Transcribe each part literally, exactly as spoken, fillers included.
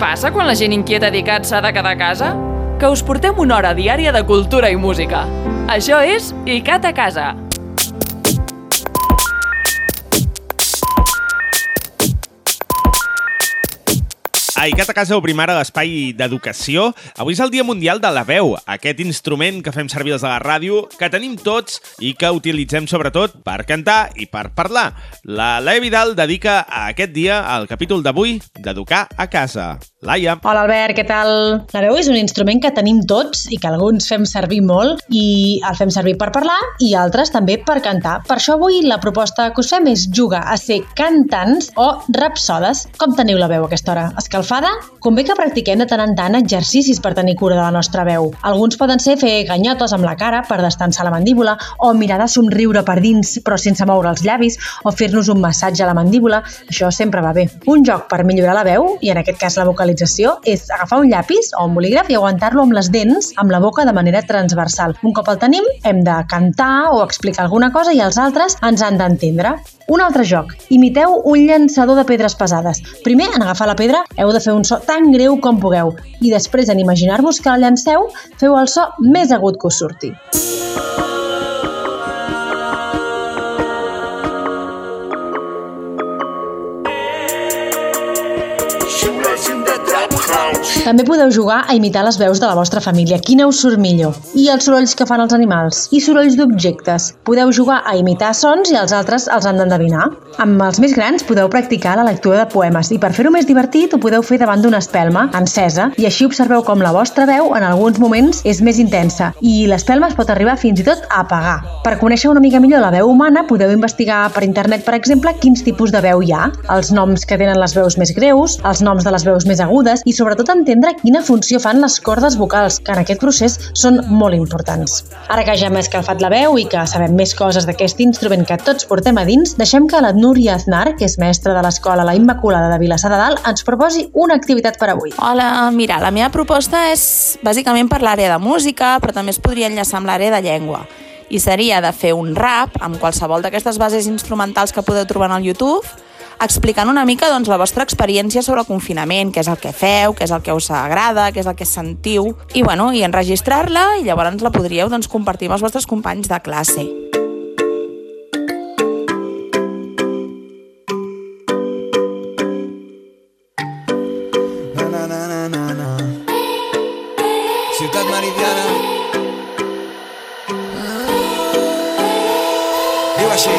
passa quan la gent inquieta dedicat s'ha de quedar a casa? Que us portem una hora diària de cultura i música. Això és ICAT a casa. A ICAT a casa obrim ara l'espai d'educació. Avui és el Dia Mundial de la Veu, aquest instrument que fem servir des de la ràdio, que tenim tots i que utilitzem sobretot per cantar i per parlar. La Laia Vidal dedica a aquest dia el capítol d'avui d'Educar a casa. Laia. Hola Albert, què tal? La veu és un instrument que tenim tots i que alguns fem servir molt i el fem servir per parlar i altres també per cantar. Per això avui la proposta que us fem és jugar a ser cantants o rapsodes. Com teniu la veu a aquesta hora? Escalfada? Convé que practiquem de tant en tant exercicis per tenir cura de la nostra veu. Alguns poden ser fer ganyotes amb la cara per destensar la mandíbula o mirar de somriure per dins però sense moure els llavis o fer-nos un massatge a la mandíbula. Això sempre va bé. Un joc per millorar la veu, i en aquest cas la vocalització, és agafar un llapis o un bolígraf i aguantar-lo amb les dents amb la boca de manera transversal. Un cop el tenim, hem de cantar o explicar alguna cosa i els altres ens han d'entendre. Un altre joc. Imiteu un llançador de pedres pesades. Primer, en agafar la pedra, heu de fer un so tan greu com pugueu i després, en imaginar-vos que la llanceu, feu el so més agut que us surti. També podeu jugar a imitar les veus de la vostra família. Quina us surt millor? I els sorolls que fan els animals? I sorolls d'objectes? Podeu jugar a imitar sons i els altres els han d'endevinar. Amb els més grans podeu practicar la lectura de poemes i per fer-ho més divertit ho podeu fer davant d'una espelma encesa i així observeu com la vostra veu en alguns moments és més intensa i l'espelma es pot arribar fins i tot a apagar. Per conèixer una mica millor la veu humana podeu investigar per internet, per exemple, quins tipus de veu hi ha, els noms que tenen les veus més greus, els noms de les veus més agudes i sobretot entendre quina funció fan les cordes vocals, que en aquest procés són molt importants. Ara que ja hem escalfat la veu i que sabem més coses d'aquest instrument que tots portem a dins, deixem que la Núria Aznar, que és mestra de l'escola La Immaculada de Vilassar de Dalt, ens proposi una activitat per avui. Hola, mira, la meva proposta és bàsicament per l'àrea de música, però també es podria enllaçar amb l'àrea de llengua. I seria de fer un rap amb qualsevol d'aquestes bases instrumentals que podeu trobar al YouTube, explicant una mica doncs, la vostra experiència sobre el confinament, què és el que feu, què és el que us agrada, què és el que sentiu, i, bueno, i enregistrar-la i llavors la podríeu doncs, compartir amb els vostres companys de classe. Na, na, na, na, na. Ciutat Meridiana. Diu així.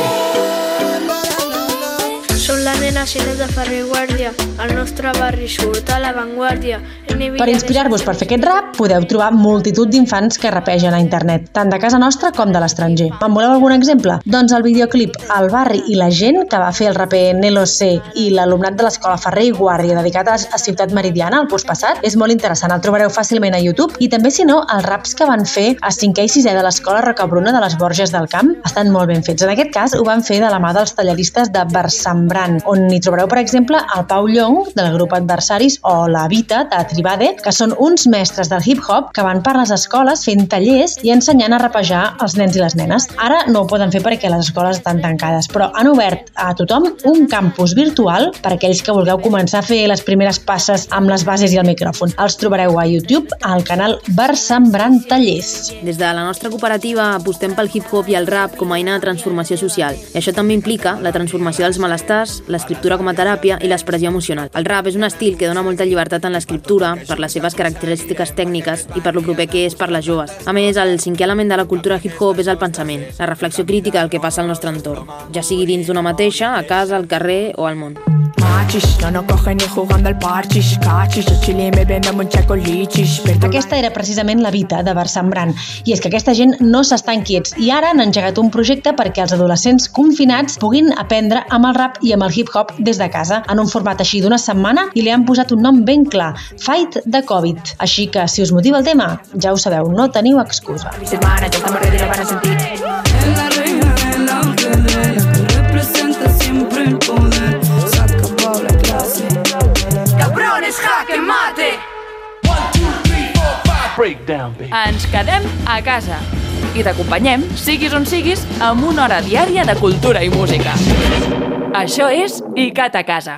La nena Xinet de Ferrer i Guàrdia, el nostre barri surt a l'avantguàrdia. Per inspirar-vos per fer aquest rap, podeu trobar multitud d'infants que rapegen a internet, tant de casa nostra com de l'estranger. En voleu algun exemple? Doncs el videoclip El barri i la gent, que va fer el raper Nelo C i l'alumnat de l'escola Ferrer i Guàrdia, dedicat a Ciutat Meridiana el curs passat, és molt interessant, el trobareu fàcilment a YouTube, i també, si no, els raps que van fer a cinquè i sisè de l'escola Rocabruna de les Borges del Camp estan molt ben fets. En aquest cas, ho van fer de la mà dels tallaristes de Versembran, on hi trobareu, per exemple, el Pau Llong, del grup Adversaris, o la Vita, de Tribade, que són uns mestres del hip-hop que van per les escoles fent tallers i ensenyant a rapejar els nens i les nenes. Ara no ho poden fer perquè les escoles estan tancades, però han obert a tothom un campus virtual per a aquells que vulgueu començar a fer les primeres passes amb les bases i el micròfon. Els trobareu a YouTube al canal Versembran Tallers. Des de la nostra cooperativa apostem pel hip-hop i el rap com a eina de transformació social. I això també implica la transformació dels malestars, l'escriptura com a teràpia i l'expressió emocional. El rap és un estil que dona molta llibertat en l'escriptura per les seves característiques tècniques i per lo proper que és per les joves. A més, el cinquè element de la cultura hip-hop és el pensament, la reflexió crítica del que passa al nostre entorn, ja sigui dins d'una mateixa, a casa, al carrer o al món. Aquesta era precisament la Vita de Versembran, i és que aquesta gent no s'estan quiets i ara han engegat un projecte perquè els adolescents confinats puguin aprendre amb el rap i amb el hip-hop des de casa, en un format així d'una setmana, i li han posat un nom ben clar, Fight the Covid. Així que, si us motiva el tema, ja ho sabeu, no teniu excusa. Ens quedem a casa i t'acompanyem, siguis on siguis, amb una hora diària de cultura i música. Això és ICAT a casa.